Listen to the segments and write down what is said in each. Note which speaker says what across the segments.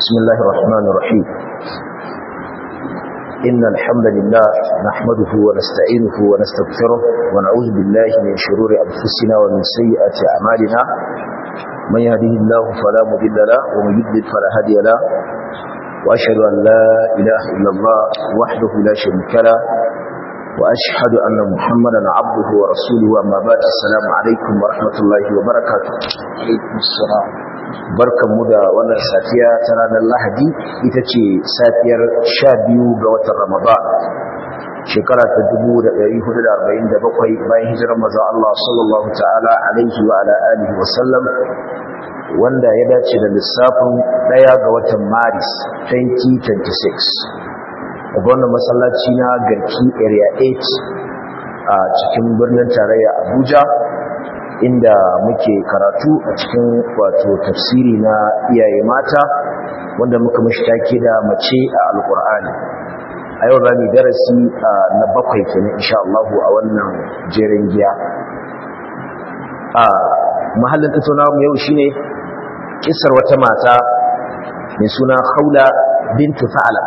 Speaker 1: بسم الله الرحمن الرحيم إن الحمد لله نحمده ونستعينه ونستغفره ونعوذ بالله من شرور أنفسنا ومن سيئات أعمالنا من يهده الله فلا مضل له ومن يضلل فلا هادي له وأشهد أن لا إله إلا الله وحده لا شريك له وأشهد أن محمدا عبده ورسوله أما بعد السلام عليكم ورحمة الله وبركاته. عليكم السلام. barkanmu da wannan safiya ta ranar Lahadi ita ce safiyar 12 ga watan Ramadan shekara ta 1447 bayan hijirar manzon Allah sallallahu ta'ala alaihi wa ala alihi wa sallam wanda ya dace da lissafin 1 ga watan Maris 2026 a wannan masallaci na Garki Area 8 a cikin birnin tarayya Abuja inda muke karatu a cikin wato tafsiri na iyaye mata wanda muka mishi take da mace a alkur'ani a yau zamu darasi na 7 kenan insha Allah a wannan jerin giya mahallin tattaunawa mu yau shine kissar wata mata mai suna Khawla bintu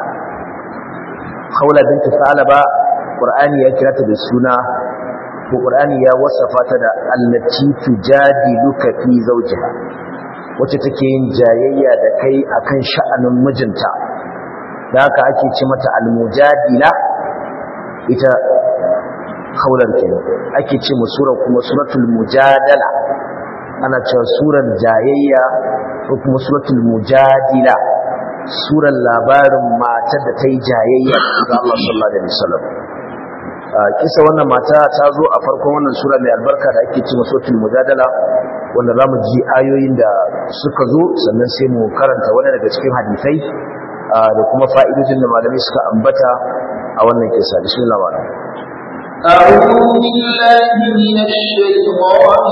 Speaker 1: Tha'laba Qur'ani ya kira ta da suna ko Qur'ani ya wasafa ta da allati tujadiluka fi zawjiha wacce take yin jayayya da kai akan sha'anin mijinta da haka ake ce mata almujadila ita Khawlan kenan ake ce mu sura kuma suratul mujadala ana cewa surar jayayya ko kuma suratul mujadila surar labarin matar da ta yi jayayya da Allah sallallahu alaihi wasallam kisa wannan mata ta zo a farkon wannan sura mai albarka da ake cewa suratul mujadala wanda zamu ji ayoyin da suka zo sannan sai mu karanta wani daga cikin hadisai da kuma fa'idojin da malamai suka ambata a wannan kisa bismillah wa
Speaker 2: أعوذ بالله من الشيطان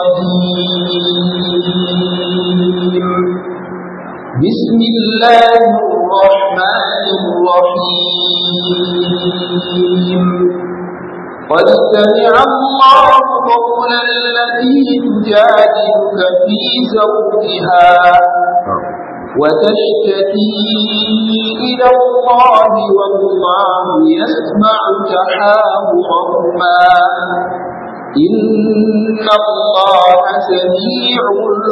Speaker 2: الرجيم بسم الله الرحمن الرحيم قد سمع الله قول التي تجادلك في زوجها وتشتكي إلى الله والله يسمع تحاورهما إن الله سميع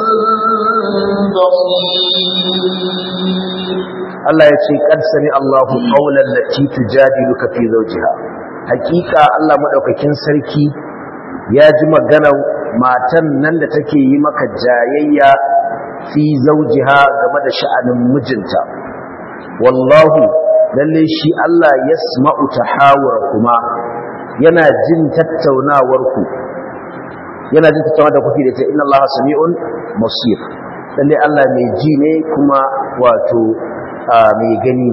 Speaker 2: بصير.
Speaker 1: الله يقول قد سمع الله قول التي تجادلك في زوجها. Hakika Allah madaukakin sarki ya ji maganar matan nan da take yi maka jayayya fi zawjiha game da sha'anin mijinta wallahu lalle shi Allah yasma'u tahawurakuma yana jin tattaunawarku yana jin tattaunawa da kuke da ta inna Allah sami'un basir lalle Allah mai ji ne kuma wato mai gani.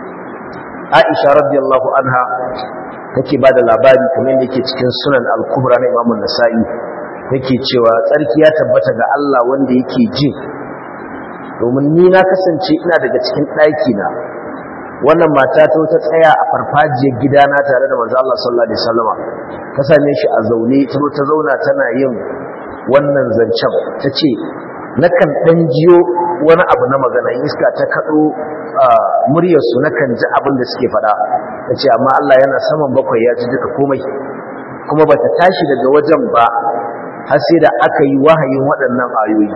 Speaker 1: Aisha radiyallahu anha take ba da labari kamar yadda yake cikin sunan al-kubra na Imam an-Nasa'i yake cewa tsarki ya tabbata ga Allah wanda yake ji domin ni na kasance ina daga cikin ɗaki na wannan mata ta tsaya a farfajiyar gidana tare da manzo Allah sallallahu alaihi wasallam ta same shi a zaune ta zauna tana yin wannan zancen tace nakan dan jiyo wani abu na magana iska ta kado muryarsu nakan ji abin da suke faɗa tace amma Allah yana saman bakwai ya ji duka komai kuma bata tashi daga wajen ba har sai da aka yi wahayin waɗannan ayoyi.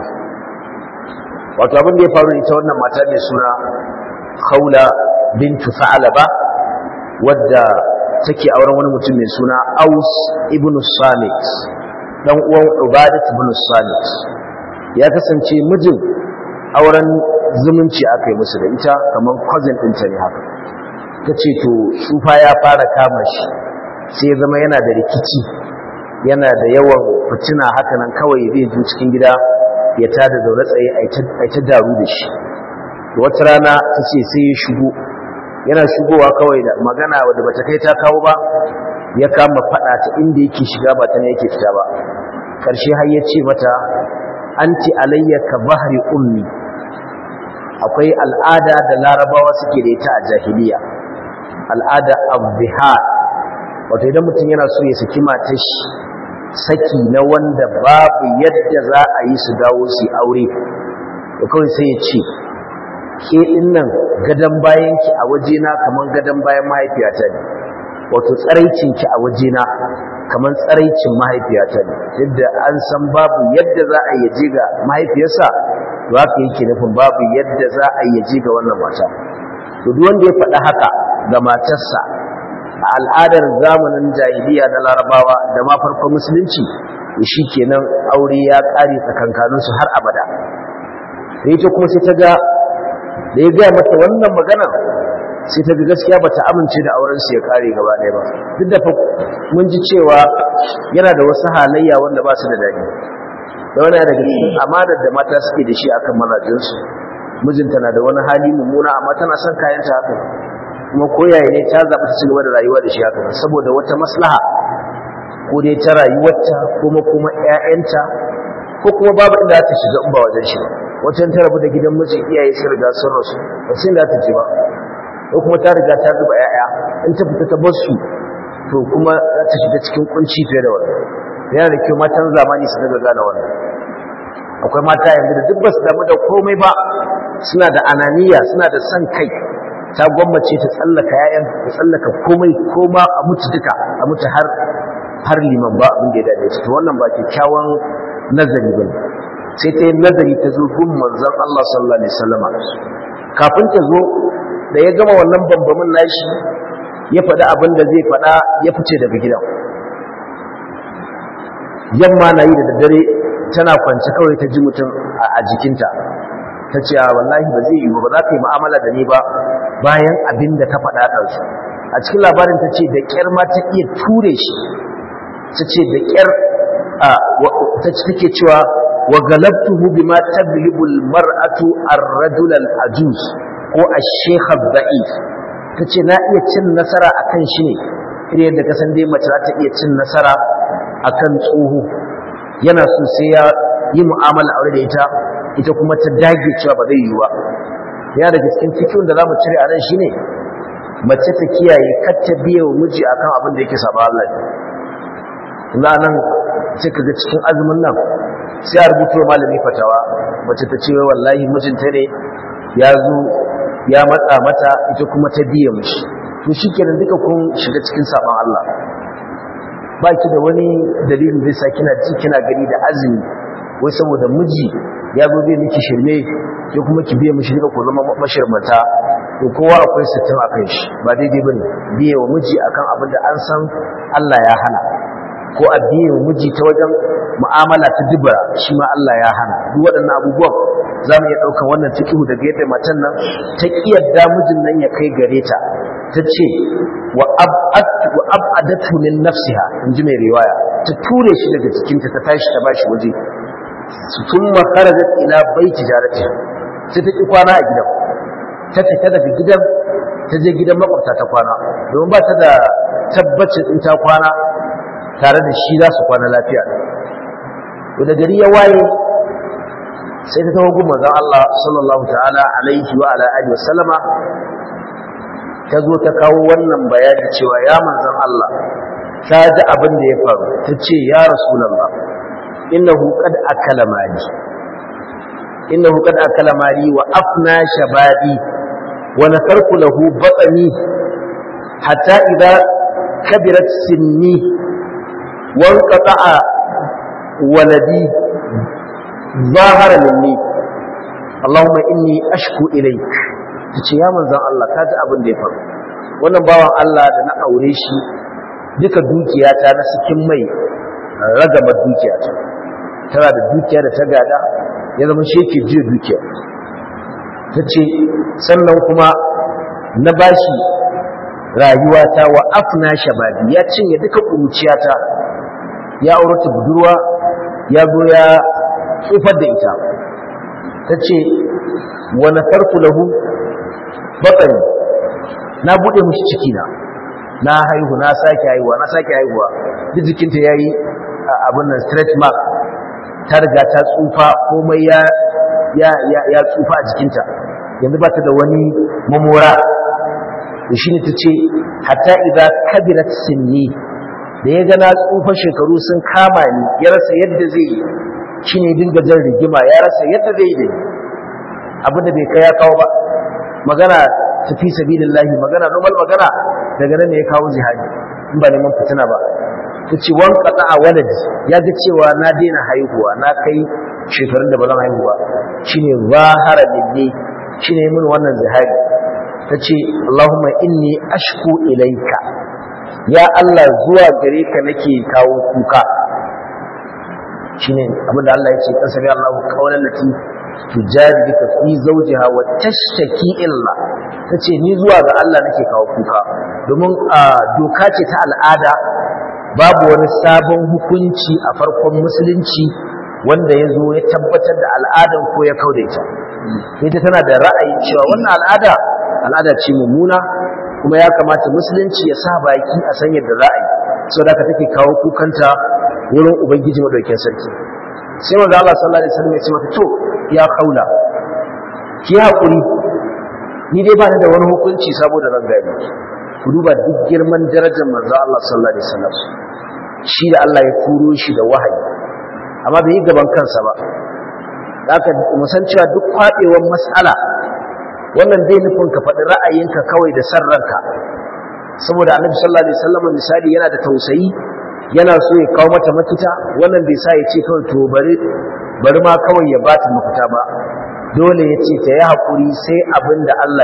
Speaker 1: Wato abin da ya faru ita wannan mata mai suna Khawla bintu Tha'laba wadda take auren wani mutum mai suna Aus ibn Samit dan uwan Ubadah ibn Samit ya kasance mijin auren zumunci aka yi musu da ita kamar cousin ɗinta ne haka tace to tsufa ya fara kama shi sai ya zama yana da rikici yana da yawan fitina haka nan kawai zai zo cikin gida ya tada zaune tsaye a ta daru da shi wata rana ta ce sai ya shigo yana shigowa kawai da magana wadda bata kai ta kawo ba ya kama faɗa ta inda yake shiga ba ta ne yake fita ba karshe har ya ce mata anti alayya ka bahri ummi akwai al'ada da larabawa suke da ita a jahiliya al'ada abdihar wato idan mutum yana so ya saki matar shi saki na wanda babu yadda za a yi su dawo su aure da kawai sai ya ce ke dinnan gadan bayanki a wajena kaman gadan bayan mahaifiyata ne, wato tsaraicinki a wajena kaman tsaraicin mahaifiyata ne. Yadda an san babu yadda za a yaje ga mahaifiyarsa, to haka yake nufin babu yadda za a yaje ga wannan mata. To duk wanda ya faɗi haka ga matarsa a al'adar zamanin jahiliya na Larabawa da ma farkon musulunci, to shikenan aure ya ƙare tsakankaninsu har abada. Da ita kuma sai ta ga da ya gaya mata wannan magana, sai ta ga gaskiya ba ta amince da aurensu ya ƙare gaba ɗaya ba. Duk da fa mun ji cewa yana da wasu halayya wanda ba su da daɗi, da wani daga cikin amanar da mata suke da shi akan mazajensu. Mijinta na da wani hali mummuna amma tana son kayanta haka, kuma koyaye ne ta zaɓi ta cigaba da rayuwa da shi haka saboda wata maslaha, ko dai ta rayuwarta kuma ƴaƴanta, ko kuma babu inda ta shiga in ba wajen shi ba. Wacce ta rabu da gidan miji, iyaye sun riga sun rasu, ba sai da ta je ba, ko kuma ta riga ta zuba ƴaƴa, in ta fita ta bar su to kuma za ta shiga cikin kunci fiye da wannan. Yana da kyau matan zamani su daga gane wannan. Akwai mata yanzu da duk ba su damu da komai ba, suna da ananiya, suna da son kai, ta gwammace ta tsallaka ƴaƴan, ta tsallaka komai, ko ma a mutu duka, a mutu har liman ba abin da ya dade ta. Wannan ba kyakkyawan nazari bane. Sai ta yi nazari ta zo gun manzon Allah sallallahu alaihi wasallam. Kafin ta zo, da ya gama wannan bambamin nashi, ya faɗi abin da zai faɗa, ya fice daga gidan. Yamma na yi da daddare tana kwance kawai ta ji mutum a jikinta, ta ce wallahi ba zai yi ba za ka yi mu'amala da ni ba bayan abin da ta faɗa ɗansu. A cikin labarin ta ce da ƙyar ma ta iya ture shi, ta ce da ƙyar ta ce take cewa wa galabtuhu bima taglibu almar'atu ar-rajul al-ajuz ko ash-shaykh ad-da'if. Ta ce na iya cin nasara akan shi ne irin yadda ka san dai mace za ta iya cin nasara akan tsoho, yana so sai ya yi mu'amala aure da ita kuma ta dage cewa ba zai yi ba. Ya daga cikin cikin da zamu cire a nan shine mace ta kiyaye kar ta biye wa miji akan abin da yake saba Allah ne. Ina nan sai kaga cikin azumin nan sai a rubuto malami fatawa, mace ta ce wallahi mijinta ne ya zo ya matsa mata, ita kuma ta biye mishi. To shikenan duka kun shiga cikin saban Allah. Ba ki da wani dalilin zai sa kina ji kina gani da azumi wai saboda miji ya zo zai miki shirme ke kuma ki biye mishi ko zama mashirmata. To kowa akwai sittin akan shi, ba daidai bane biye wa miji akan abin da an san Allah ya hana, ko a biye wa miji ta wajen mu'amala ta dubara, shi ma Allah ya hana. Duk waɗannan abubuwan za mu iya ɗaukar wannan fiqhu daga yadda matan nan ta kiyarda mijin nan ya kai gare ta, ta ce wa ab'adatu min nafsiha, in ji mai riwaya, ta ture shi daga cikinta, ta tashi ta bashi waje. Thumma kharajat ila baiti jaratiha, sai ta ki kwana a gidan, ta fita daga gidan ta je gidan makwabta ta kwana, domin ba ta da tabbacin in ta kwana tare da shi za su kwana lafiya. To da gari ya waye sai ta tawo gun manzon Allah sallallahu ta'ala alaihi wa ala alihi wa sallama, ta zo ta kawo wannan bayani cewa ya manzon Allah, ta ji abin da ya faru. Ta ce ya rasulullah, innahu qad akala mali wa afna shababi wa nasarku lahu batni hatta idha kabirat sinni wa qata'a waladi zahara minni Allahumma inni ashku ilayk. Tace ya manzon Allah, ka ji abin da ya faru. Wannan bawan Allah da na aure shi, duka dukiyata na cikin mai ragama dukiyata, tana da dukiya da ta gada, ya zama shi yake jiya dukiya. Tace sannan kuma na bashi rayuwata wa afna shababi, ya cinye duka kuruciyata, ya aure ta budurwa, ya zo ya tsufar da ita. Tace wa nafarku lahu batsari, na buɗe mishi cikina, na haihu, na sake haihuwa, duk jikinta ya yi abin nan stretch mark, ta riga ta tsufa, komai ya tsufa a jikinta, yanzu ba ta da wani mamora. Da shi ne ta ce hatta idan kabirat sinni, da ya ga na tsufa shekaru sun kama ni, ya rasa yadda zai yi, shi ne dinga jan rigima, ya rasa yadda zai yi, abin da bai kai ya kawo ba. magana ta fi sabilillahi, magana normal magana, daga nan ne ya kawo jihadi in ba neman fitina ba. Ta ce wan qata a waladi, ya ga cewa na daina haihuwa, na kai shekarun da ba zan haihu ba, shine zahara minni, shine min wannan jihadi. Ta ce Allahumma inni ashku ilaika, ya Allah zuwa gare ka nake kawo kuka. Shine abinda Allah ya ce kan sami Allahu qawlan lati tujadiluka fi zawjiha wa tashtaki illa. Tace ni zuwa ga Allah nake kawo kuka, domin doka ce ta al'ada, babu wani sabon hukunci a farkon musulunci wanda ya zo ya tabbatar da al'adan ko ya kauda ita tana da ra'ayin cewa wannan al'ada ce mummuna, kuma ya kamata musulunci ya sa baki a san yadda za a yi, saboda haka take kawo kukanta wurin ubangiji madaukakin sarki. Sai manzo Allah sallallahu alaihi wasallam ya ce mata to ya kaula, ki hakuri, ni dai ba ni da wani hukunci saboda ran gani. Ku duba duk girman darajar manzo Allah sallallahu alaihi wasallam, shi da Allah ya turo shi da wahayi, amma bai yi gaban kansa ba. Haka mu san cewa duk kwaɗewar mas'ala wannan bai nufin ka faɗi ra'ayinka kawai da san ranka, saboda annabi sallallahu alaihi wasallam misali yana da tausayi, yana so ya kawo mata mafita, wannan bai sa ya ce kawai to bari ma kawai ya bata mafita ba, dole ya ce ta yi haƙuri sai abin da Allah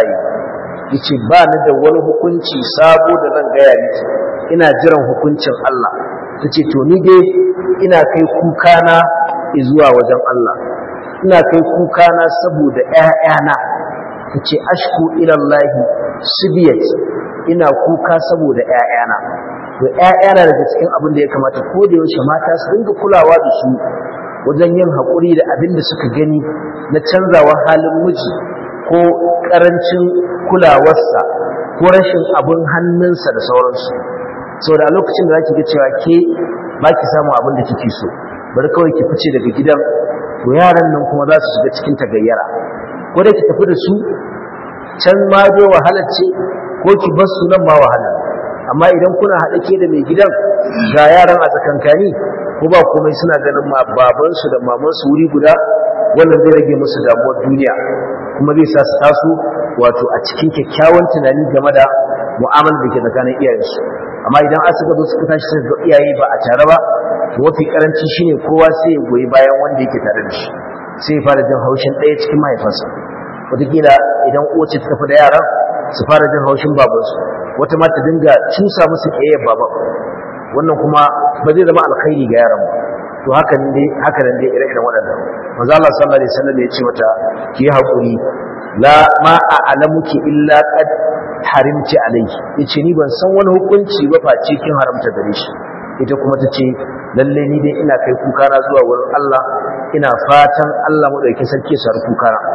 Speaker 1: ya ce ba ni da wani hukunci sabo da zan gaya miki, ina jiran hukuncin Allah. Ta ce to ni dai ina kai kukana zuwa wajen Allah, ina kai kukana saboda ƴaƴana. Ta ce ashku ilallahi subiyat, ina kuka saboda ƴaƴana. To ƴaƴana daga cikin abin da ya kamata ko da yaushe mata su dinga kulawa da su wajen yin haƙuri da abin da suka gani na canzawa halin miji ko ƙarancin kulawarsa ko rashin abin hannunsa da sauransu. Saboda a lokacin da zaki ga cewa ke ba ki samu abin da kike so, bari kawai ki fice daga gidan, to yaran nan kuma za su shiga cikin tagayyara, ko da ki tafi da su can ma dai wahalar ce, ko ki bar su nan ma wahala. Amma idan kuna haɗa ke da mai gidan ga yaran a tsakankani, ko ba komai suna ganin ma babansu da mamansu wuri guda, wannan zai rage musu damuwar duniya, kuma zai sa su taso wato a cikin kyakkyawan tunani game da mu'amalar da ke tsakanin iyayensu. Amma idan an suka zo suka tashi suka ga iyaye ba a tare ba, to mafi karanci shine kowa sai ya goyi bayan wanda yake tare da shi, sai ya fara jin haushin ɗaya cikin mahaifansa. Wataƙila idan uwace ta tafi da yaran su fara jin haushin babansu, wata ma ta dinga cusa musu ƙiyayyar baban, wannan kuma ba zai zama alkhairi ga yaran ba. To haka nan dai ire-iren waɗannan. Manzo Allah sallallahu alaihi wasallam ya ce mata ki yi haƙuri, la ma a'lamuki illa qad harimci alayki, yace ni ban san wani hukunci ba face kin haramta gare shi. Ita kuma tace lalle ni dai ina kai kuka na zuwa wurin Allah, ina fatan Allah madaukakin sarki ya sarku kuka na.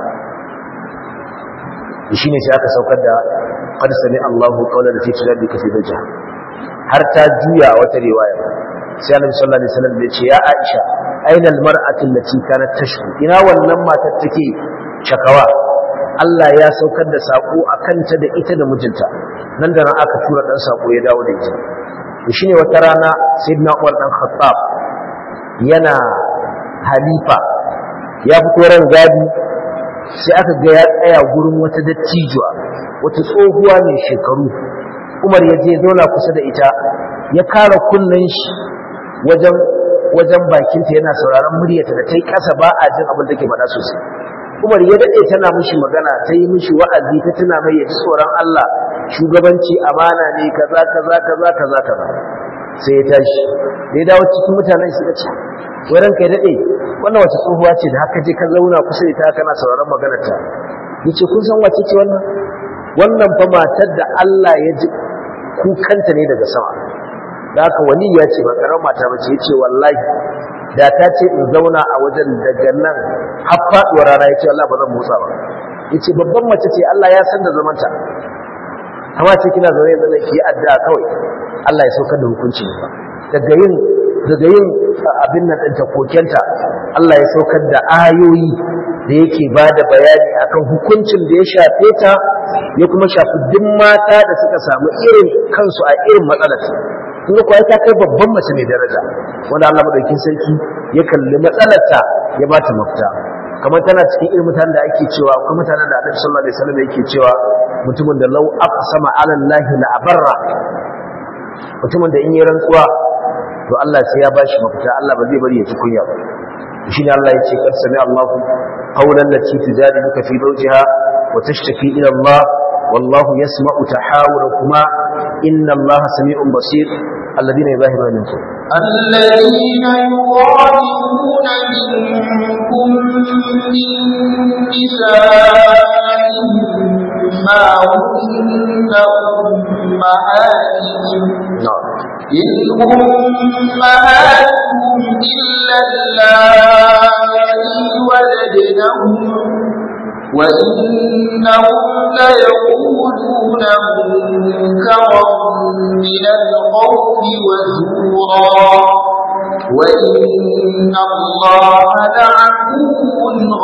Speaker 1: Shine sai aka saukar da qad sami Allahu qawlan lati tujadiluka fi zawjiha, har ta juya a wata riwaya sai Annabi sallallahu alaihi wasallam ya ce ya Aisha aina almar'atu allati kanat tashku, ina wannan matar take shakawa. Allah ya saukar da sako akan ta da ita da mijinta, nan da nan aka tura dan sako ya dawo da ita. Shine wata rana sayyidina Umar dan Khattab yana halifa, ya fito ran gadi, sai aka ga ya tsaya gurin wata dattijuwa, wata tsohuwa mai shekaru. Umar ya je zauna kusa da ita, ya kara kunnen shi wajen bakinta, yana sauraron muryarta da ta yi ƙasa ba a jin abin da ke faɗa sosai. Umar ya daɗe tana mishi magana, ta yi mishi wa'azi, ta tuna mai ya ji tsoron Allah, shugabanci amana ne, kaza kaza kaza kaza kaza. Sai ya tashi, da ya dawo cikin mutanen suka ce, wurin kai daɗe, wannan wata tsohuwa ce da haka je ka zauna kusa da ita kana sauraron maganarta. Yace kun san wace ce wannan? Wannan fa matar da Allah ya ji kukanta ne daga sama. Da haka wani ya ce ba karar mata ba ce, ya ce wallahi da ta ce in zauna a wajen daga nan har faɗuwar rana, ya ce Allah ba zan motsa ba. Ya ce babban mace ce, Allah ya san da zamanta, amma ce kina zaune zan ki addu'a kawai Allah ya saukar da hukunci ba. daga yin abin nan ɗinta kokenta Allah ya saukar da ayoyi da yake ba da bayani akan hukuncin da ya shafe ta, ya kuma shafi duk mata da suka samu irin kansu a irin matsalar. Kun ga ta kai babban mace mai daraja wanda Allah madaukakin sarki ya kalli matsalarta ya ba ta mafita. kamar tana cikin irin mutanen da ake cewa akwai mutanen da Annabi sallallahu alaihi wasallam yake cewa mutumin da law aqsama ala allahi la abarra, mutumin da in yi rantsuwa to Allah sai ya bashi mafita, Allah ba zai bari ya ci kunya ba. shine Allah ya ce qad sami Allahu qawlan lati tujadiluka fi zawjiha wa tashtaki ila Allah wallahu yasma'u tahawurakuma inna Allaha sami'un basir. alladhina yuzahiruna minkum
Speaker 2: الذين يظاهرون منكم من نسائهم ما هن أمهاتهم إن أمهاتهم إلا اللائي ولدنهم وإنهم ليقولون منكرا من القول وزورا وإن الله لعفو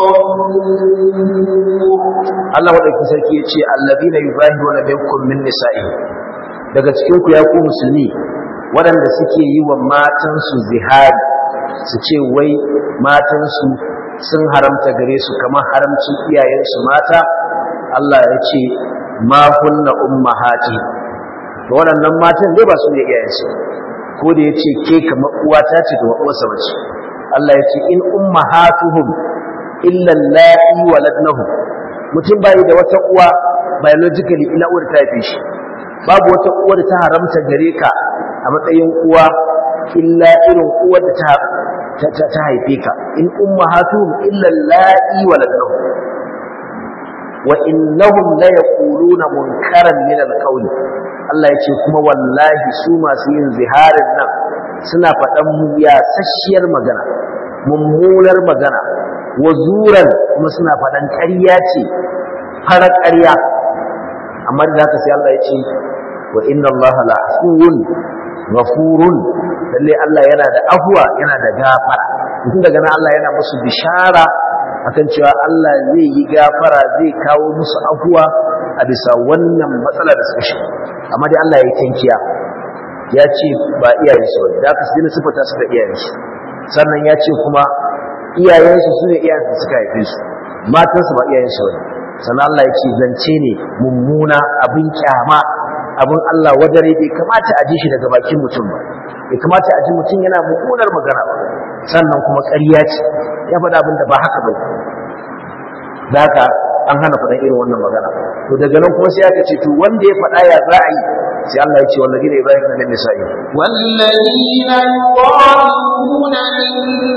Speaker 2: غفور.
Speaker 1: Allah wadda sarki ya ce allazina yuzahiruna minkum min nisa'ihim, daga cikin ku ya ku musulmi waɗanda suke yi wa matansu zihari, su ce wai matansu sun haramta gare su kamar haramcin iyayensu mata. Allah ya ce ma kunna ummahati, to waɗannan matan dai ba su ne iyayensu, ko da yace ke kamar uwata ce to uwarsa bace. Allah ya ce in ummahatuhum illa allati waladnahum, mutum bai da wata uwa biologically ila uwar ta haife shi, babu wata uwa da ta haramta gare ka a matsayin uwa illa irin uwar da ta haife ka. in ummahatuhum illa allati waladnahum wa innahum la yaquluna munkaran min alqawl. Allah yace kuma wallahi su masu yin ziharin nan suna faɗan yasasshiyar magana, mummunar magana, wazuran kuma suna faɗan ƙarya ce, farar ƙarya. amma da haka sai Allah yace wa inna Allaha la'afuwun ghafurun, lalle Allah yana da afwa yana da gafara. tun daga nan Allah yana musu bishara akan cewa Allah zai yi gafara, zai kawo musu afwa a bisa wannan matsala da suka shiga. amma dai Allah ya yi tankiya, ya ce ba iyayensu ba, da aka su dina sifata suka iyayensu. sannan ya ce kuma iyayensu su ne iyayensu suka haife su, matansu ba iyayensu ba. sannan Allah ya ce zance ne mummuna, abin kyama, abin Allah wadare, bai kamata a ji shi daga bakin mutum ba, bai kamata a ji mutum yana mummunar magana ba. sannan kuma ƙarya ce, ya faɗa abin da ba haka ba. da haka an hana faɗan irin wannan magana. to daga nan kuma sai aka ce to wanda ya faɗa ya za a yi, sai Allah ya ce wallazina yuzahiruna min nisa'ihim
Speaker 2: والذين يظاهرون من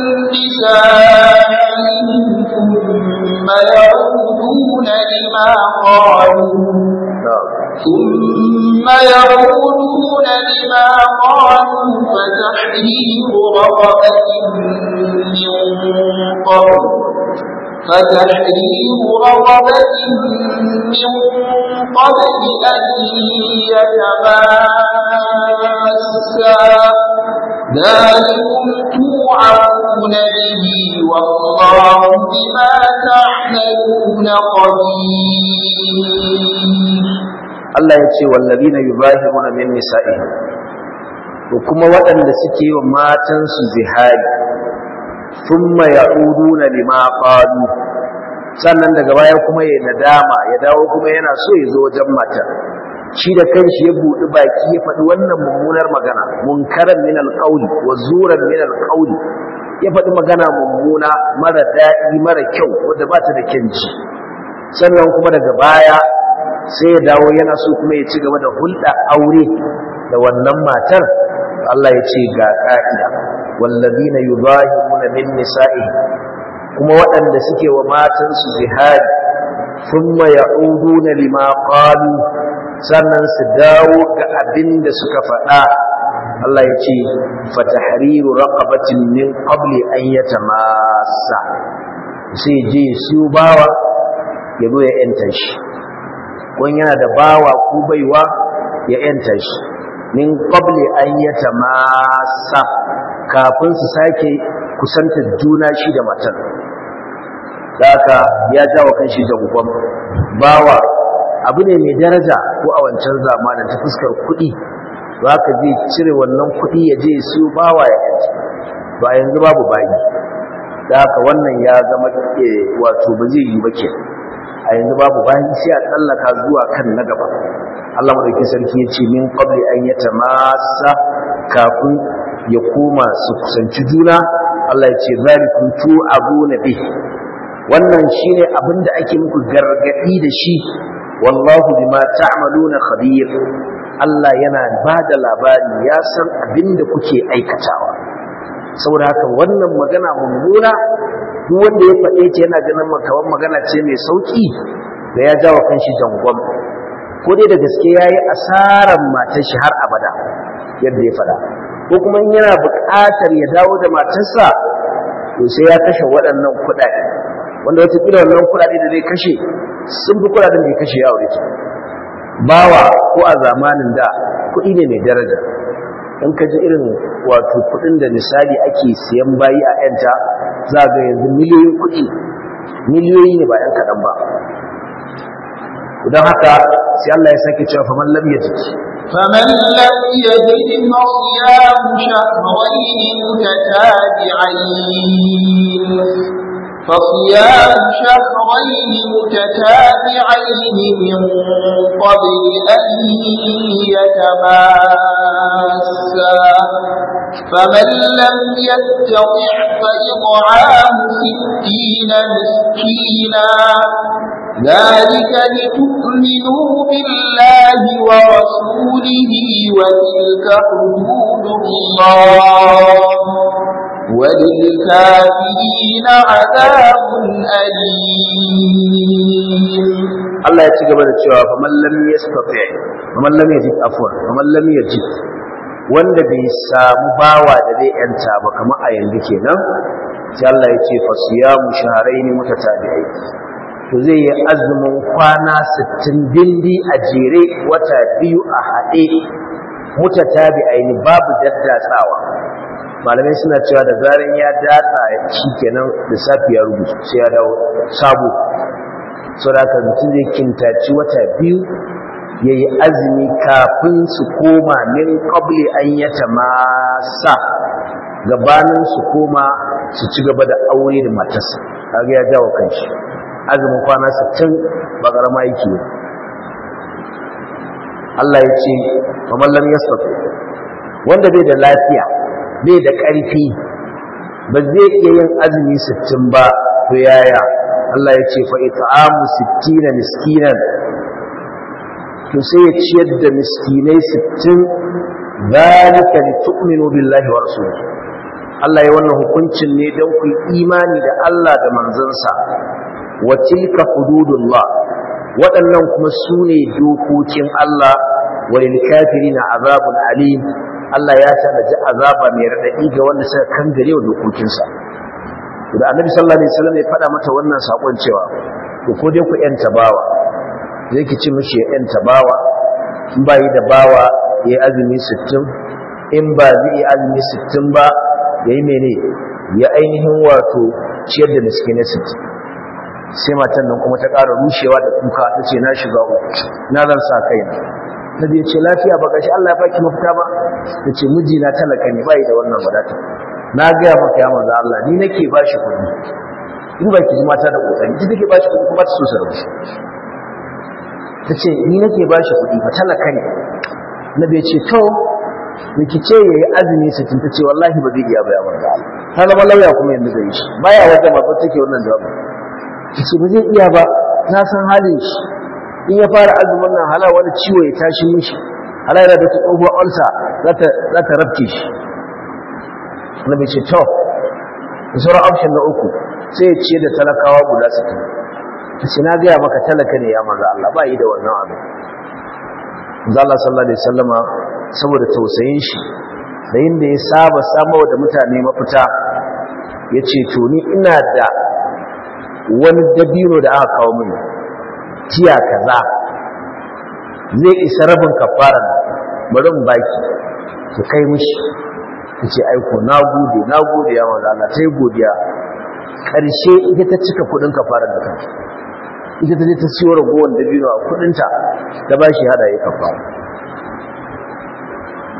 Speaker 2: نسائهم ثم يعودون لما قالوا فتحرير رقبة من قبل أن يتماسا ذلكم توعظون به والله بما تعملون خبير.
Speaker 1: Allah ya ce wallazina yuzahiruna min nisa'ihim, to kuma waɗanda suke yi wa matansu zihari, thumma ya'uduna lima qalu, sannan daga baya kuma ya nadama ya dawo kuma yana so ya zo wajen matar, shi da kanshi ya buɗi baki ya faɗi wannan mummunar magana, munkaran min alqawli wa zuran min alqawli, ya faɗi magana mummuna mara daɗi mara kyau wanda ba ta da kyanci. sannan kuma daga baya sai ya dawo yana so kuma ya ci gaba da hulɗa aure da wannan matar. Allah ya ce ga ƙa'ida wallazina yuzahiruna min nisa'ihim, kuma waɗanda suke wa matansu zihari, thumma ya'uduna lima qalu, sannan su dawo ga abin da suka faɗa. Allah ya ce fatahriru raqabatin min qabli an yatamassa, sai je su bawa ya zo ya yanta shi, ko yana da bawa ko baiwa ya yanta shi, min qabli an yatamassa, kafin su sake kusantar juna shi da matar. haka ya jawo kan shi jagoban bawa abu ne mai daraja ko a wancan zamanin ta fuskar kuɗi, za ka zai cire wannan kuɗi ya je su bawa ya yanci. to a yanzu babu bayi, da haka wannan ya zama wato ba zai yi ba ke a yanzu babu bayan sai a tsallaka zuwa kan na gaba Allah madaukakin sarki ya ce min qabli an yatamassa kafin ya koma su kusanci juna Allah ya ce zalikum tu'abuna bih wannan shine abinda ake muku gargadi da shi wallahu bima ta'maluna khabir Allah yana bada labari ya san abinda kuke aikatawa saboda haka wannan magana mummuna duk wanda ya faɗe ta yana ganin makawan magana ce mai sauki da ya jawo kanshi dangwam ko dai da gaske yayi asaran matar shi har abada yadda ya faɗa ko kuma in yana buƙatar ya dawo da matarsa to sai ya kashe waɗannan kuɗaɗe wanda wata kila wannan kuɗaɗe da zai kashe sun fi kuɗaɗen da ya kashe ya aure ta bawa ko a zamanin da kuɗi ne mai daraja in ka ji irin wato kuɗin da misali ake siyan bayi a yanta za ga yanzu miliyoyin kuɗi miliyoyi ne ba yan kaɗan ba don haka sai Allah ya sake cewa faman lam yajid
Speaker 2: فمن لم يجد فصيام شهرين من قبل أن يتماسا فمن لم يستطع فإطعام 60 مسكينا ذلك لتؤمنوا بالله ورسوله وتلك حدود الله وللكافرين عذاب أليم
Speaker 1: Allah ya ci gaba da cewa faman lam yastati faman lam yajid afwan faman lam yajid wanda bai samu bawa da zai yanta ba kamar a yanzu kenan sai Allah ya ce fasiyamu shahrayn mutatabi'ai to zai yi azumin kwana 60 dindi a jere wata biyu a haɗe mutatabi'ai babu daddatsawa malamai suna cewa da zaran ya datsa shikenan lissafi ya rubuta sai ya dawo sabo saboda mutum zai kintaci wata biyu ya yi azumi kafin su koma min qabli an yatamassa gabanin su koma su ci gaba da aure da matarsa kaga ya jawo kanshi azumin kwana 60 ba karama yake Allah ya ce faman lam yastati wanda bai da lafiya bai da ƙarfi ba zai iya yin azumi 60 ba to yaya Allah ya ce fa it'amu 60 miskinan to sai ya ciyar da miskinai 60 zalika litu'minu billahi wa rasulihi Allah ya wannan hukuncin ne don ku imani da Allah da manzansa wa tilka hududullah waɗannan kuma sune dokokin Allah walil kafirina azabun alim Allah ya tanaji azaba mai radadi ga wanda suka kangare wa dokokinsa da annabi sallallahu alaihi wasallam ya faɗa mata wannan sakon cewa to ko dai ku yanta bawa zai ki ci mishi ya yanta bawa in bai da bawa yayi azumi 60 in ba zai yi azumi 60 ba yayi mene ya ainihin wato ciyar da miskinai 60 sai matan nan kuma ta ƙara rushewa da kuka ta ce na shiga uku na zan sa kaina nabi ya ce lafiya ba gashi Allah ya baki mafita ba ta ce mijina talaka ne bai da wannan wadata na gaya maka ya manzo Allah ni nake bashi kuɗi in ba ki ji mata da kokari ki take bashi kuɗi kuma ta so sarrafa ta ce ni nake bashi kuɗi ba talaka ne nabi ya ce to me ki ce yayi azumi 60 ta ce wallahi ba zai iya ba ya manzo Allah ta zama lauya kuma yanzu da shi baya wanda ma ba take wannan jawabi ta ce ba zai iya ba na san halin shi in ya fara azumin nan hala wani ciwo ya tashi mishi hala yana da tsohuwar ulsa za ta rabke shi annabi ce to da sauran option na uku sai ya ce da talakawa guda 60 sai na gaya maka talaka ne ya manzo Allah ba yi da wannan abu manzo Allah sallallahu alaihi wasallama saboda tausayin shi da yinda ya saba samarwa da mutane mafita yace to ni ina da wani dabino da aka kawo mini tiya kaza zai isa rabin kafaran bari in baki ki kai mishi ce aiko na gode ya manzo Allah sai godiya karshe ita ta cika kudin kafarar da kanta ita ta je ta siyo ragowar dabino a kudin ta ta bashi hada ya kafara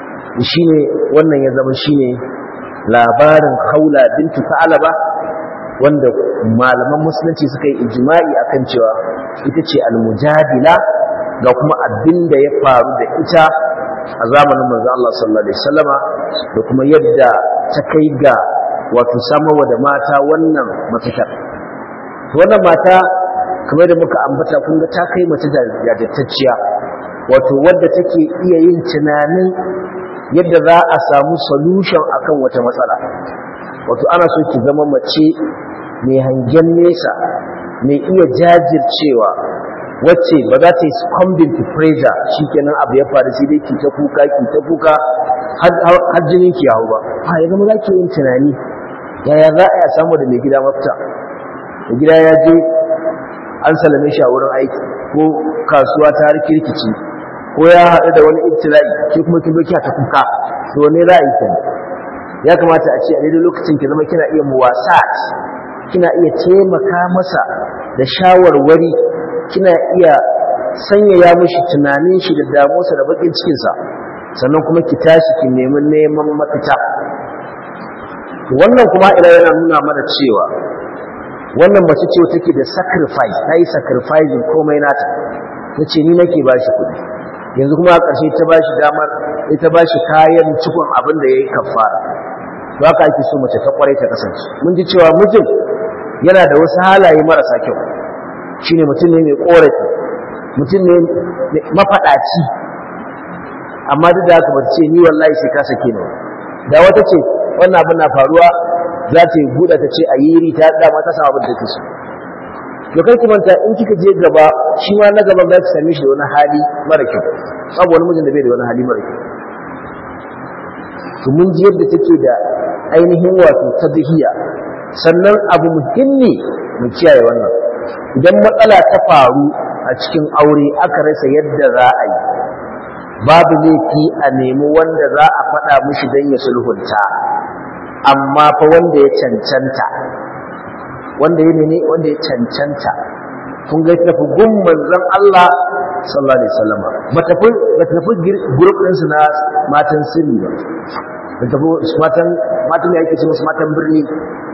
Speaker 1: shine wannan ya zama shine labarin Khawla bintu Sa'laba wanda malaman musulunci suka yi ijma'i akan cewa ita ce al-mujadila ga kuma abin da ya faru da ita a zamanin manzo Allah sallallahu alaihi wasallama da kuma yadda ta kai ga wato samarwa da mata wannan mafitar. Wannan mata kamar da muka ambata kun ga ta kai mace jajirtacciya, wato wadda take iya yin tunanin yadda za a samu solution akan wata matsala. Wato ana so ki zama mace mai hangen nesa, mai iya jajircewa, wacce ba za ta yi succumbing to pressure shikenan abu ya faru sai dai ki ta kuka har jinin ki yawo ba. Ya zama za ki yin tunani yaya za a samu da mai gida mafita. Mai gida ya je an salame shi a wurin aiki ko kasuwa ta har kirkici ko ya haɗu da wani ibtila'i ke kuma kin doki ta kuka, to ne ra'ayi kenan. Ya kamata a ce a daidai lokacin ki zama kina iya muwasat, kina iya taimaka masa da shawarwari, kina iya sanyaya mishi tunanin shi da damuwarsa da bakin cikinsa, sannan kuma ki tashi ki nemi neman mafita. Wannan kuma ila yana nuna mana cewa wannan mace ce take da sacrifice, ta yi sacrificing komai nata. Ta ce ni nake ba shi kuɗi, yanzu kuma a ƙarshe ta ba shi damar, ita ba shi kayan cikon abin da ya yi kafara. To haka ake so mace ta kwarai ta kasance. Mun ji cewa mijin yana da wasu halaye marasa kyau, shine mutum ne mai korafi, mutum ne mafaɗaci, amma duk da haka ba ce ni wallahi sai ka sake ni. Da wata ce wannan abin na faruwa za ta yi buɗa ta ce a yiri ta dama ta samu abin da take so. To kai ki manta in kika je gaba shi ma na gaban za ki same shi da wani hali mara kyau. Babu wani mijin da bai da wani hali mara kyau. To mun ji yadda take da ainihin wato tadhiya. Sannan abu muhimmi mu kiyaye wannan. Idan matsala ta faru a cikin aure aka rasa yadda za a yi, babu laifi a nemi wanda za a faɗa mishi don ya sulhunta, amma fa wanda ya cancanta, wanda ya cancanta. Kun ga tafi gun manzon Allah sallallahu alaihi wasallam, ba tafi group din su na matan sirri ba, ba tafi matan ya yake ce musu matan birni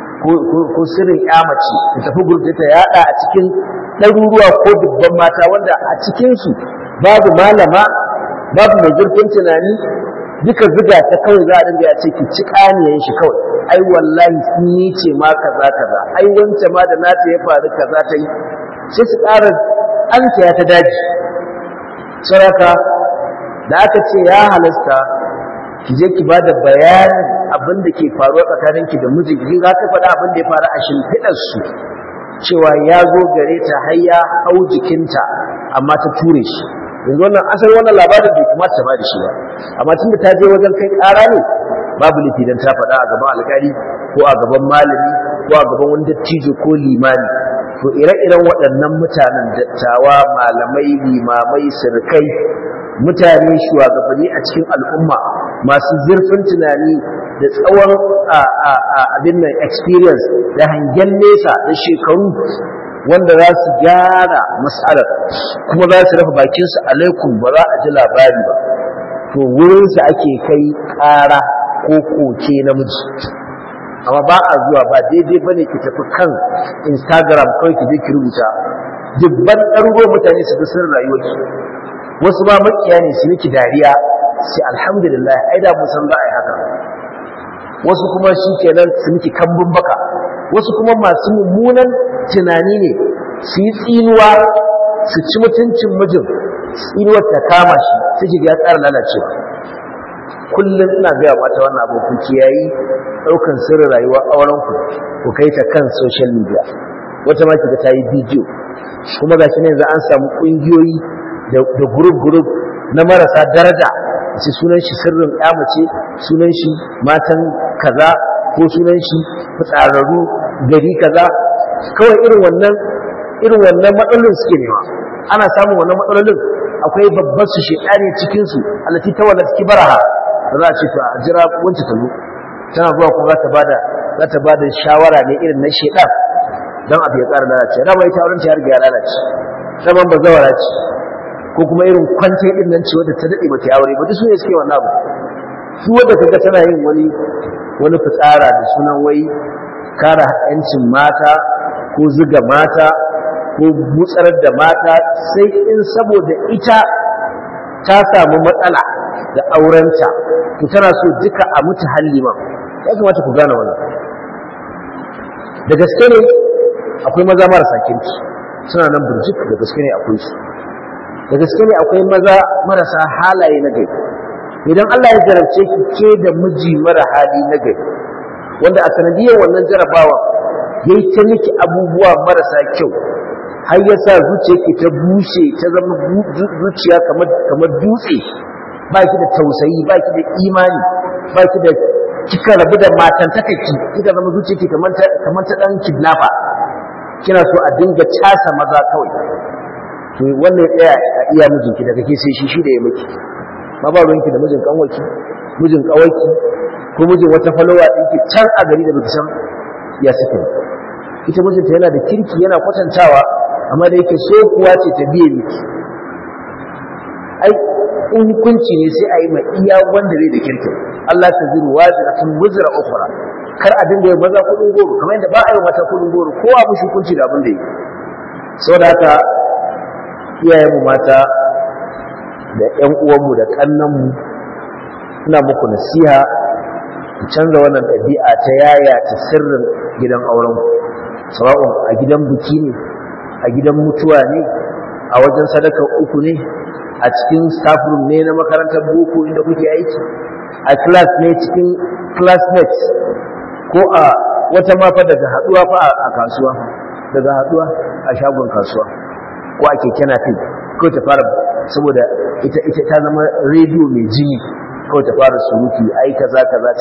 Speaker 1: ko sirrin yamaci, ta tafi group ta yada a cikin ɗaruruwa ko dubban mata wanda a cikin su babu malama, babu mai zurfin tunani, duka ziga ta kawai za a dinga ya ce ki ci kaniyan shi kawai. Ai wallahi ni ce ma kaza, ai wance ma da nata ya faru kaza ta yi, sai su ƙara ya ta daji. Saraka da aka ce ya halasta ki je ki bada bayanin abin da ke faruwa tsakaninki da mijinki, ki za ta faɗa abin da ya faru a shimfiɗar su, cewa ya zo gare ta har ya hau jikinta amma ta ture shi. Yanzu wannan asali wannan labarin bai kamata ta bada shi ba, amma tun da ta je wajen kai ƙara ne, babu laifi dan ta faɗa a gaban alƙali ko a gaban malami ko a gaban wani dattijo ko limami. To ire-iren waɗannan mutanen, dattawa, malamai, limamai, sirkai, mutane shugabanni a cikin al'umma masu zurfin tunani da tsawon abin nan experience da hangen nesa da shekaru, wanda za su gyara mas'alar kuma za su rufe bakinsu alaikum ba za a ji labari ba. To wurinsu ake kai ƙara ko koke namiji, amma ba a zuwa, ba daidai bane ki tafi kan Instagram kawai ki je ki rubuta dubban ɗaruruwan mutane su fi sirrin rayuwarki. Wasu ma makiya ne su miki dariya, sai alhamdulillah ai da mun san za a yi haka. Wasu kuma shi kenan su miki kambun baka, wasu kuma masu mummunan tunani ne su yi tsinuwa, su ci mutuncin mijin, tsinuwar ta kama shi sai ki ga ya tsara lalacewa. Kullum ina gaya mata wannan abu, ku kiyayi ɗaukan sirrin rayuwar auren ku kai ta kan social media. Wata ma kiga ta yi bidiyo, kuma ga shi ne yanzu an samu ƙungiyoyi da group na marasa daraja, ce sunan shi sirrin mace, sunan shi matan kaza, ko sunan shi fitsararru gari kaza. Kawai irin wannan matsalolin suke nema. Ana samun wannan matsalolin, akwai babbar su shedani cikin su, allati tawalat kibaraha, za a ce to a jira wance ta zo, tana zuwa kuma za ta bada shawara ne irin na shedan don abu ya ƙara lalace. Raba ita auren ta ya lalace, raban bazawara ce, ko kuma irin kwance din nan ce wadda ta dade bata aure ba, duk su ne suke wannan abu. Su wadda kaga tana yin wani fitsara da sunan wai kare haƙƙin mata ko zuga mata ko butsarar da mata sai in saboda ita ta samu matsala da aurenta to tana so duka a mutu halliman. Ya kamata ku gane wannan. Da gaske ne akwai maza marasa kirki suna nan burjik, da gaske ne akwai su, da gaske ne akwai maza marasa halaye na gari. Idan Allah ya jarabce ki ke da miji mara hali na gari wanda a sanadiyar wannan jarabawa yayi ta miki abubuwa marasa kyau har ya sa zuciyarki ta bushe ta zama zuciya kamar dutse, ba ki da tausayi, ba ki da imani, ba ki da kika rabu da matan takaki, kika zama zuciyarki kamar ta dan kidnapper, kina so a dinga casa maza kawai. To wannan ya tsaya a iya mijinki da kake sai shi da ya miki. Ma ba ruwanki da mijin kanwaki, mijin kawaki ko mijin wata falowa ɗinki can a gari da baki san ya suke. Ita mijinta yana da kirki, yana kwatantawa, amma da yake so kuwa ce ta biye miki. Ai in hukunci ne sai a yi ma iya wanda zai da kirkin. Allah ta ziru wajiratun wuzra ukhra. Kar a dinga yin maza kudin goro kamar yadda ba a yi mata kudin goro, kowa mushi hukunci da abin da yi. Saboda haka iyayenmu mata da ƴan uwanmu da kannanmu ina muku nasiha ku canza wannan ɗabi'a ta yaya ta sirrin gidan auren, sawa'un a gidan biki ne, a gidan mutuwa ne, a wajen sadaka uku ne, a cikin staff room ne na makarantar boko inda kuke aiki, a class ne cikin classmates, ko a wata mafa daga haduwa fa a kasuwa, daga haduwa a shagon kasuwa, ko a keke napep ko ta fara, saboda ita ta zama rediyo mai jini, ko ta fara surutu ai kaza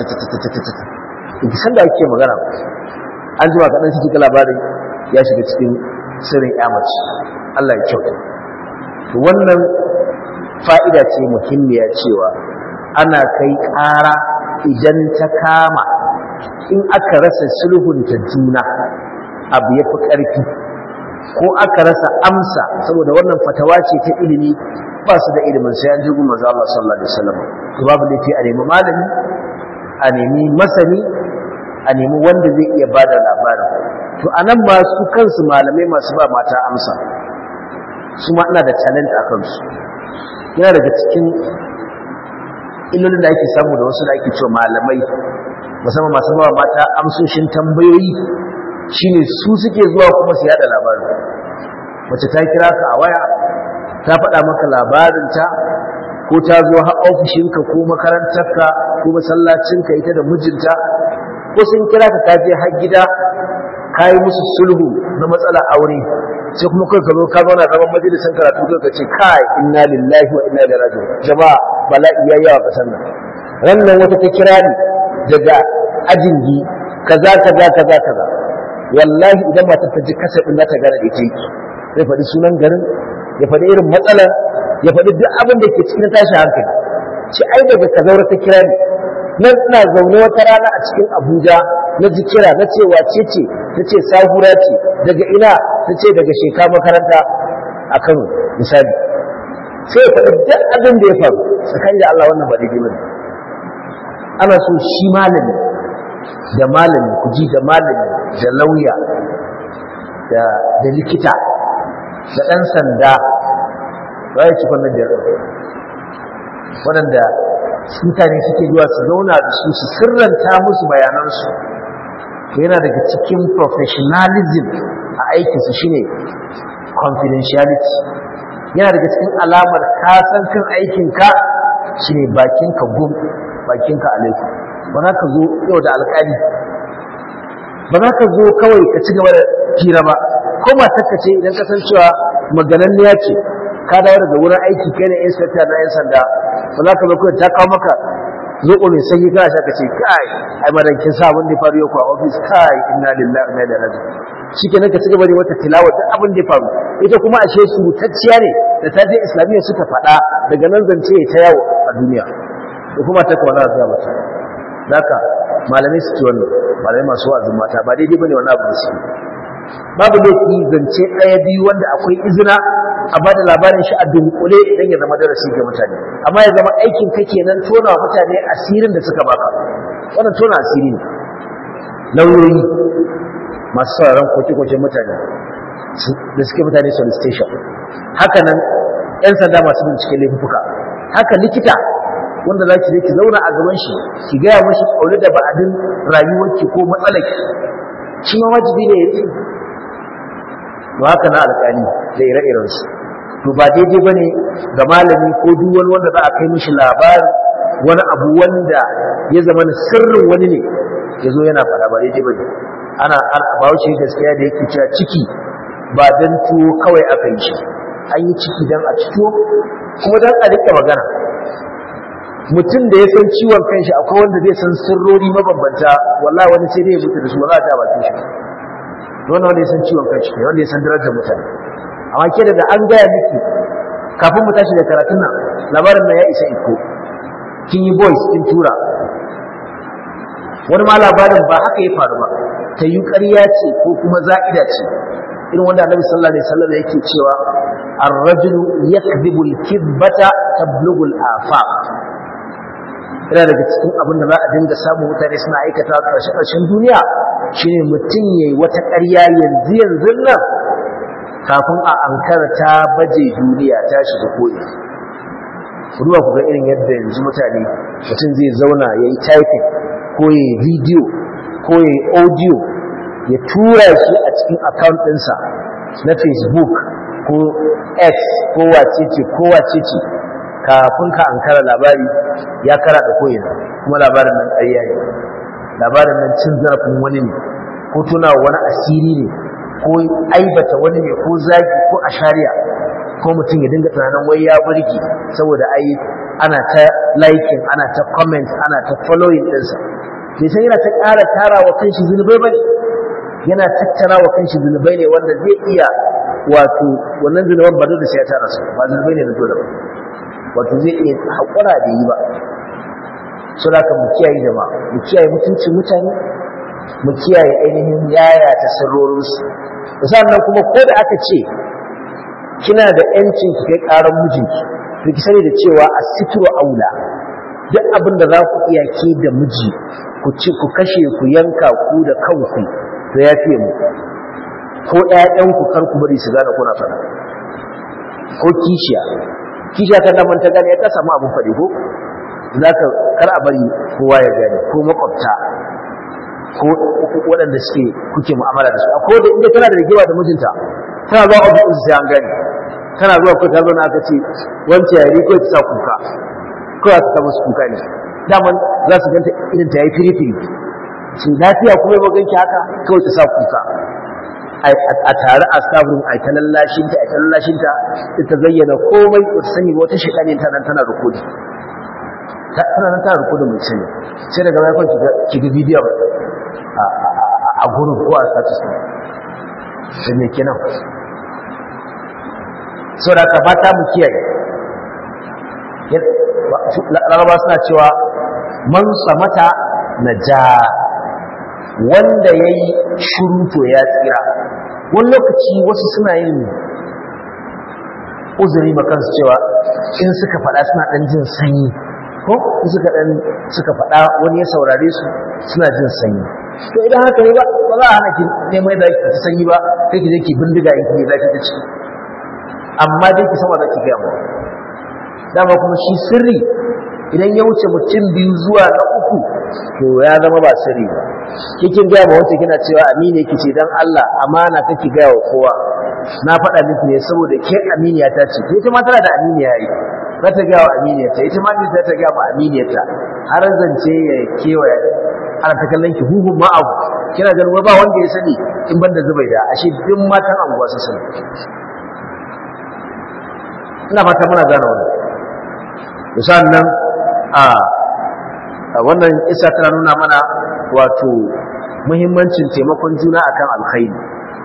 Speaker 1: ki san da ake magana. An jima kaɗan shi kika labarin ya shiga cikin sirrin yamaci. Allah ya kyauta. To wannan fa'ida ce muhimmiya cewa ana kai ƙara idan ta kama, in aka rasa sulhunta juna abu ya fi ƙarfi, ko aka rasa amsa, saboda wannan fatawa ce ta ilimi, ba su da ilimin sai an jirgin manzo Allah sallallahu alaihi wasallam. To babu laifi a nemi malami, a nemi masani, a nemi wanda zai iya bada labarin. To anan ma su kansu malamai masu ba mata amsa, su ma ina da talent a kansu. Yana daga cikin illolin da ake samu da wasu da ake cewa malamai, musamman masu ba mata amsoshin tambayoyi, shine su suke zuwa kuma su yada labarin. Mace ta kira ka a waya, ta faɗa maka labarinta, ko ta zo har ofishinka ko makarantarka ko masallacinka ita da mijinta, ko sun kira ka je har gida ka yi musu sulhu na matsalar aure, sai kuma kai ka zo ka zauna zaman majalisar karatu kai ka ce kai inna lillahi wa inna ilaihi raji'un, jama'a bala'i yayi yawa kasan nan. Wannan wata ta kira ni daga ajingi kaza, wallahi idan matar ta ji kasa din za ta gane da ita, zai faɗi sunan garin, ya faɗi irin matsalar, ya faɗi duk abin da ke cikin tashin hankali. Ce ai daga Kazaura ta kira ni, nan ina zaune wata rana a cikin Abuja, na ji kira, na ce wace ce, ta ce Sahura ce, daga ina, ta ce daga Sheka makaranta a Kano misali. Sai ya faɗi duk abin da ya faru, tsakanin da Allah wannan ba daidai ba ne. Ana so shi malami da malami, ku ji, da malami da lauya da likita da ɗan sanda, ba ya ci kwanan da waɗanda mutane suke zuwa su zauna da su sirranta musu bayanansu. To yana daga cikin professionalism a aikinsu shine confidentiality. Yana daga cikin alamar kasan kan aikinka shine bakinka gum, bakinka alaikum. Ba za ka zo yau da alƙali, ba za ka zo kawai ka ci gaba da hira ba, ko matarka ce idan ka san cewa magananniya ce, ka dawo daga wurin aiki kai ne inspector na 'yan sanda, ba za ka zo kawai ta kawo maka zoɓo mai sanyi kana sha ka ce kai ai madankin sa abin da ya faru yau a office, kai inna lillahi wa inna ilaihi raji'un. Shikenan ka ci gaba da wata tilawa duk abin da ya faru, ita kuma ashe surutacciya ne da ta je islamiyya suka faɗa, daga nan zance ta yawo a duniya, da kuma ta kawo na zuwa mata. Haka malamai su ci wannan, malamai masu wa'azin mata ba daidai bane wani abu da su. Babu laifi zance ɗaya biyu wanda akwai izina a bada labarin shi a dunkule idan ya zama darasi ga mutane, amma ya zama aikin ka kenan tona wa mutane asirin da suka baka. Wannan tona asiri ne. Lauyoyi masu sauraron koke-koken mutane da suke mutane solicitation. Haka nan 'yan sanda masu binciken laifuka, haka likita wanda za ki je ki zauna a gaban shi ki gaya mashi ƙaune da ba'adin rayuwarki ko matsalarki, shi ma wajibi ne ya yi. To haka na alƙali da ire-irensu. To ba daidai ba ne ga malami ko duk wani wanda za a kai mishi labarin wani abu wanda ya zama sirrin wani ne ya zo yana faɗa, ba daidai ba ne. Ana bahaushe gaskiya da yake cewa ciki ba don tuwo kawai aka yi shi, an yi ciki don a ci tuwo kuma don a riƙe magana. Mutum da ya san ciwon kanshi akwai wanda zai san sirrori mabambanta, wallahi wani sai dai ya mutu da su, ba za a ta bakin shi. Wanda ya san ciwon kanshi ne, wanda ya san darajar mutane. Amma ke da an gaya miki kafin mu tashi da karatun nan labarin nan ya isa iko, kin yi voice kin tura. Wani ma labarin ba haka ya faru ba, ta yi ƙarya ce ko kuma za'ida ce, irin wanda Annabi sallallahu alaihi wasallam yake cewa ar-rajulu yakdhibu al-kidbata tablughu al-afaq. Yana daga cikin abin da za a dinga samun mutane suna aikata ƙarshen duniya shine mutum yayi wata ƙarya yanzu nan kafin a ankara ta baje duniya ta shiga ko'ina. Ruwa ku ga irin yadda yanzu mutane mutum zai zauna ya yi typing ko ya yi video ko ya yi audio ya tura shi a cikin account ɗinsa na Facebook ko X ko wacece kafin ka ankara labari ya kara da ko'ina, kuma labarin nan ƙarya ne, labarin nan cin zarafin wani ne ko tuna wani asiri ne ko aibata wani ne ko zagi ko ashariya, ko mutum ya dinga tunanin wai ya burge saboda ai ana ta liking, ana ta comment, ana ta following ɗinsa. Bai san yana ta ƙara tara wa kanshi zunubai bane, yana tattara wa kanshi zunubai ne wanda zai iya wato wannan zunuban ba dole sai ya tara su, ba zunubai ne na dole ba, wato zai iya haƙura da yi ba. So da mu kiyaye jama'a, mu kiyaye mutuncin mutane, mu kiyaye ainihin yaya ta sirrorinsu. Sannan kuma ko da aka ce kina da yancin ki kai karan mijinki, to ki sani da cewa as-sitru aula. Duk abin da za ku iya ke da miji ku ci ku kashe ku yanka ku da kanku to ya fiye mu. Ko ƴaƴanku kar ku bari su gane kuna fada. Ko kishiya kan nan ta gane ta samu abin faɗi ko zaka kar a bari kowa ya gane, ko makwabta ko waɗanda kuke mu'amala da su. Akwai da inda tana da rigewa da mijinta, tana zuwa ofis sai an gani, tana zuwa ko ta zauna aka ce wance yari ko ta sa kuka, ko ta sa musu kuka ne. Daman za su ganta irin ta yi firifiri, ce lafiya kuma ya ganki haka kawai ta sa kuka. A tare a saburin a ta lallashinta, ta zayyana komai ko ta sani wata shekani tana rukudi. Tana nan tana rukudin mai sani, sai daga bayan kwanci ki ga bidiyon a gurin ko a status ne da me kenan. So da ka fata mu kiyaye, laraba suna cewa man samata naja, wanda ya yi shuru to ya tsira. Wani lokaci wasu suna yin uzuri makansu cewa in suka faɗa suna ɗan jin sanyi, ko suka faɗa wani ya saurare su suna jin sanyi. To idan haka ne ba za a hana ki neman da ki sanyi ba, sai ki je ki bindiga in ki zafi ta ciki, amma dai ki sama za ki gaya mu. Dama kuma shi sirri idan ya wuce mutum biyu zuwa na uku to ya zama ba sirri ba. Kikin gaya ma wacce kina cewa amini yake ce dan Allah amana kake gaya wa kowa, na faɗa miki ne saboda ke aminiya ta ce, ita ma tana da aminiya yi, za ta gaya wa aminiyarta, ita ma za ta gaya wa aminiyarta, har zance ya kewaya ana ta kallon ki huhun ma abu, kina ganin wai ba wanda ya sani in banda Zubaida, ashe duk matan anguwa su sani. Ina fata muna gane wannan. Sannan wannan isa tana nuna mana wato muhimmancin taimakon juna akan alkhairi.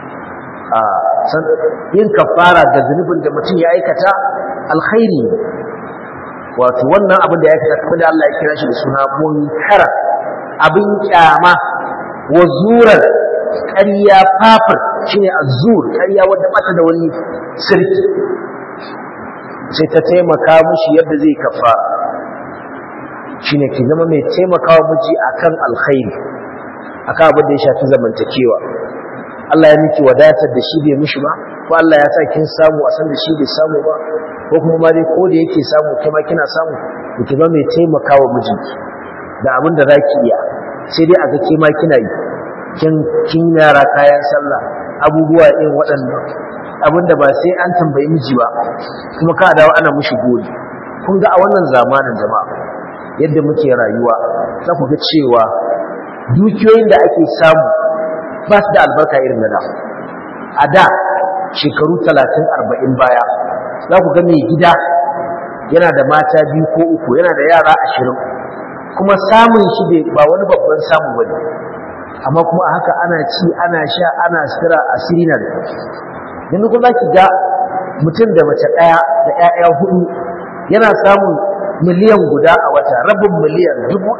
Speaker 1: Yin kafara da zunubin da mutum ya aikata alkhairi, wato wannan abin da ya aikata kamar da Allah ya kira shi da suna munkara, abin kyama, wa zurar, ƙarya fafir shine azzur, ƙarya wadda bata da wani sirki, sai ta taimaka mushi yadda zai kafara. Shine ki zama mai taimakawa miji akan alkhairi, akan abin da ya shafi zamantakewa. Allah ya miki wadatar da shi bai mishi ba, ko Allah ya sa kin samu a san da shi bai samu ba, ko kuma ma dai ko da yake samu kuma kina samu ki ba mai taimakawa mijinki da abin da zaki iya, sai dai a ga ke ma kina yi, kin yara kayan sallah, abubuwa irin waɗannan abin da ba sai an tambayi miji ba, kuma ka dawo ana mishi gori. Kun ga a wannan zamanin jama'a yadda muke rayuwa, za ku ga cewa dukiyoyin da ake samu ba su da albarka irin na da. A da shekaru 30-40 baya za ku ga mai gida yana da mata 2 ko 3, yana da yara 20, kuma samun shi ba wani babban samu bane, amma kuma a haka ana ci ana sha ana sira asiri na da. yanzu kuma ki ga mutum da mace ɗaya da ƴaƴa 4 yana samun miliyan guda a wata, rabin miliyan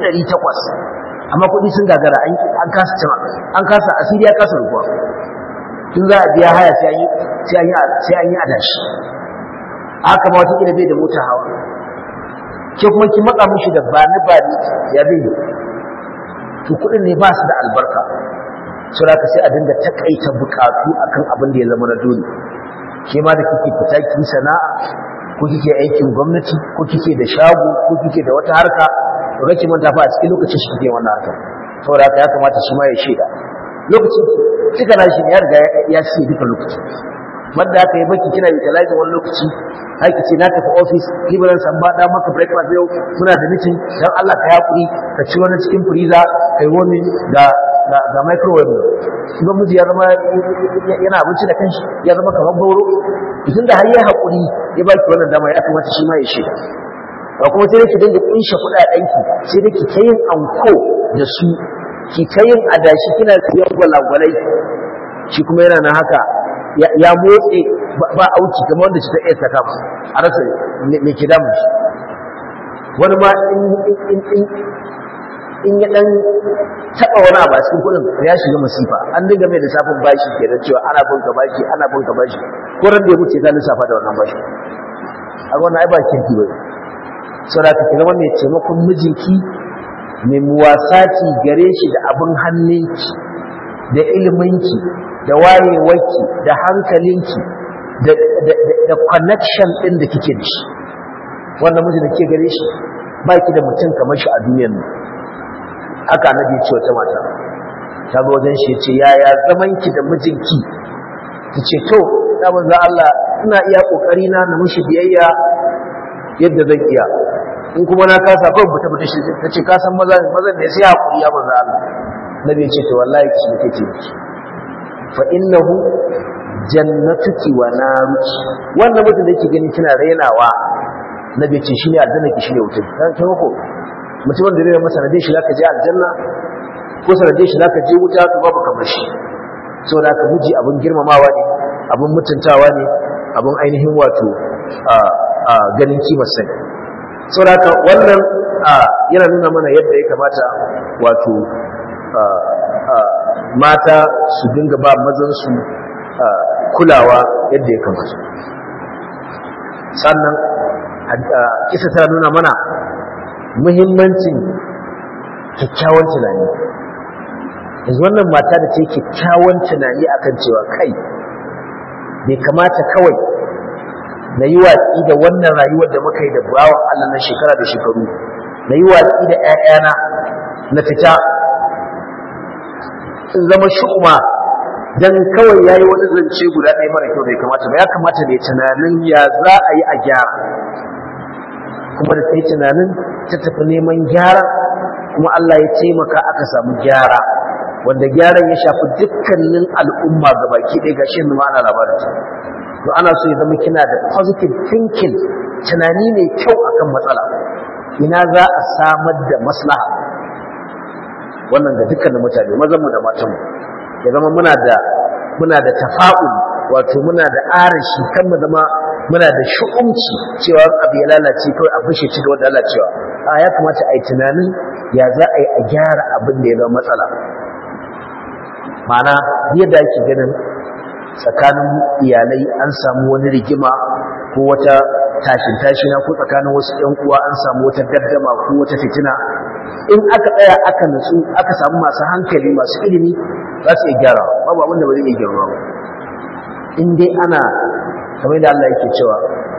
Speaker 1: 800, amma kuɗi sun gagara, an kasa asiri ya kasa rukuwa. tun za a biya haya sai an yi adashi, haka ma wata ƙila bai da mota hawa, ke kuma ki matsa mushi da bani ya bai to kuɗin ne ba su da albarka, so da sai a dinga takaita bukatu akan abin da ya zama na dole. Ke ma da kike fita ki sana'a, ko kike aikin gwamnati, ko kike da shago, ko kike da wata harka, to kake manta fa a cikin lokacin shi kike wannan harka, saboda haka ya kamata shi ma ya shaida lokacin kika na shi ya riga ya ce duka lokaci wanda aka yi baki kina utilizing wani lokaci haki ce na tafi office liberal san ba da maka breakfast yau muna da meeting dan Allah ka yakuri ka ci wani cikin freezer kai wani ga microwave kuma miji ya zama yana abinci da kanshi ya zama kamar bauro tun da har ya hakuri ya baki wannan dama ya kamata shi ma ya shiga ba kuma sai ki dinga kunshe kudaden ki sai dai ki tayin anko da su ki tayin adashi kina siyan gwalagwalai shi kuma yana nan haka ya motsi ba auki kamar wanda ta iya saka ba a rasa me ke damu shi wani ma in ya dan taba wani abu a cikin kudin ya shiga masifa an dinga mai da safin bashi kenan cewa ana bunka bashi ko ran da ya wuce ka lissafa da wannan bashi a wannan ai ba kirki ba saboda ka zama mai taimakon mijinki mai muwasati gare shi da abin hannunki da iliminki da wayewarki da hankalinki da connection ɗin da kike da shi wannan mijin da kike gare shi ba ki da mutum kamar shi a duniyar nan haka annabi ya ce wata mata ta zo wajen shi ya ce yaya zamanki da mijinki ta ce to ya manzo Allah ina iya kokari na mishi biyayya yadda zan iya in kuma na kasa kawai fita shi ta ce ka san mazan da sai hakuri ya manzo Allah nabi ya ce to wallahi ki ne kake fa innahu jannatuki wa naruki wannan mutum da yake gani kina rainawa nabi ce shine aljanna ki shine wuta kan kai ko mutumin da zai masa sanade shi zaka je aljanna ko sanade shi zaka je wuta to babu kamar shi saboda ka miji abun girmamawa ne abun mutuntawa ne abun ainihin wato ganin kimar sai saboda ka wannan yana nuna mana yadda ya kamata wato mata su dinga ba mazan su kulawa yadda ya kamata. Sannan kisa ta nuna mana muhimmancin kyakkyawan tunani. Yanzu wannan mata da ta yi kyakkyawan tunani akan cewa kai bai kamata kawai na yi watsi da wannan rayuwar da muka yi da bawan Allah na shekara da shekaru, na yi watsi da 'ya'yana na fita in zama shu'uma dan kawai yayi wani zance guda ɗaya mara kyau da ya kamata ba, ya kamata da tunanin ya za a yi a gyara, kuma da sai tunanin ta tafi neman gyara kuma Allah ya taimaka aka samu gyara wanda gyaran ya shafi dukkanin al'umma gabaki ɗaya gashi yanzu ma ana labarin sa. To ana so ya zama kina da positive thinking, tunani mai kyau akan matsala, ina za a samar da maslaha wannan ga dukkanin mutane mazanmu da matanmu, ya zama muna da tafa'ul, wato muna da arashi, kan mu zama muna da shu'umci cewa abu ya lalace kawai abin shi cigaba da lalacewa. Ya kamata a yi tunanin ya za a yi a gyara abin da ya zama matsala. Ma'ana yadda ake ganin tsakanin iyalai an samu wani rigima ko wata tashin tashina, ko tsakanin wasu ƴan uwa an samu wata gaddama ko wata fitina, in aka tsaya aka nutsu aka samu masu hankali masu ilimi za su iya gyara babu abin da ba zai iya gyara ba in dai ana kamar da Allah yake cewa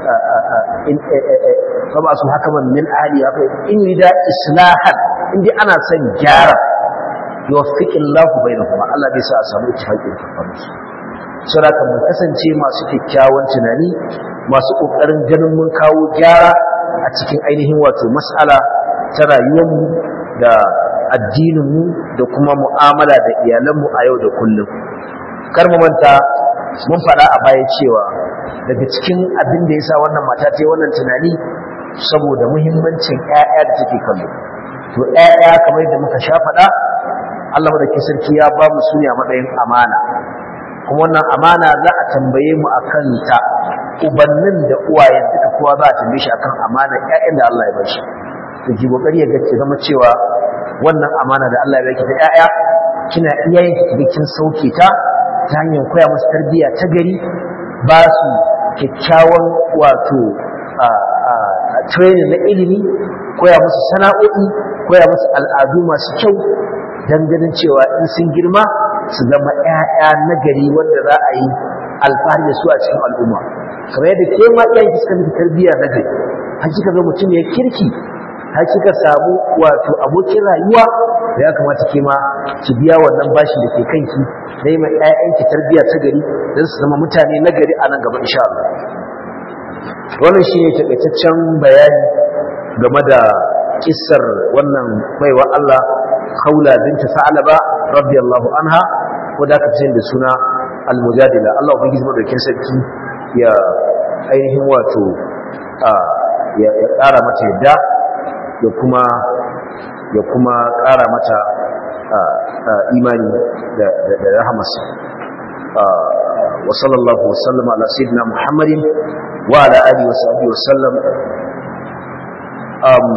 Speaker 1: ba su hakaman min ahli haka in rida islahan in dai ana son gyara yuwaffiqillahu bainahum Allah bai sa a samu ittifaqin tsakaninsu saboda mu kasance masu kyakkyawan tunani masu kokarin ganin mun kawo gyara a cikin ainihin wato mas'ala ta rayuwarmu da addininmu da kuma mu'amala da iyalanmu a yau da kullum kar mu manta mun faɗa a baya cewa daga cikin abin da yasa wannan mata ta yi wannan tunani saboda muhimmancin ƴaƴa da take kallo to ƴaƴa kamar yadda muka sha faɗa Allah madaukakin sarki ya ba mu su ne a matsayin amana kuma wannan amana za a tambaye mu akan ta ubannin da uwayen duka kowa za a tambaye shi akan amana ƴaƴan da Allah ya bashi to ki kokari ya gace zama cewa wannan amana da Allah ya baki ta ƴaƴa kina iyayen ki kin sauke ta ta hanyar koya musu tarbiyya ta gari ba su kyakkyawan wato training na ilimi koya musu sana'o'i koya musu al'adu masu kyau dan ganin cewa in sun girma su zama ƴaƴa na gari wanda za a yi alfahari da su a cikin al'umma kamar yadda ke ma iyayen ki suka miki tarbiyya na gari har kika zama mutum ya kirki har kika samu wato abokin rayuwa da ya kamata ke ma ki biya wannan bashin da ke kanki na yi ma ƴaƴanki tarbiyya ta gari don su zama mutane na gari a nan gaba insha Allah wannan shine takaitaccen bayani game da kissar wannan baiwa Allah Khawla binti Sa'laba radiyallahu anha ko da aka fi da suna al-mujadila Allah ubangiji madaukakin sarki ya ainihin wato ya ƙara mata yadda ya kuma ƙara mata imani da rahamarsa wa sallallahu wa sallama ala sayyidina Muhammadin wa ala alihi wa sahbihi wa sallam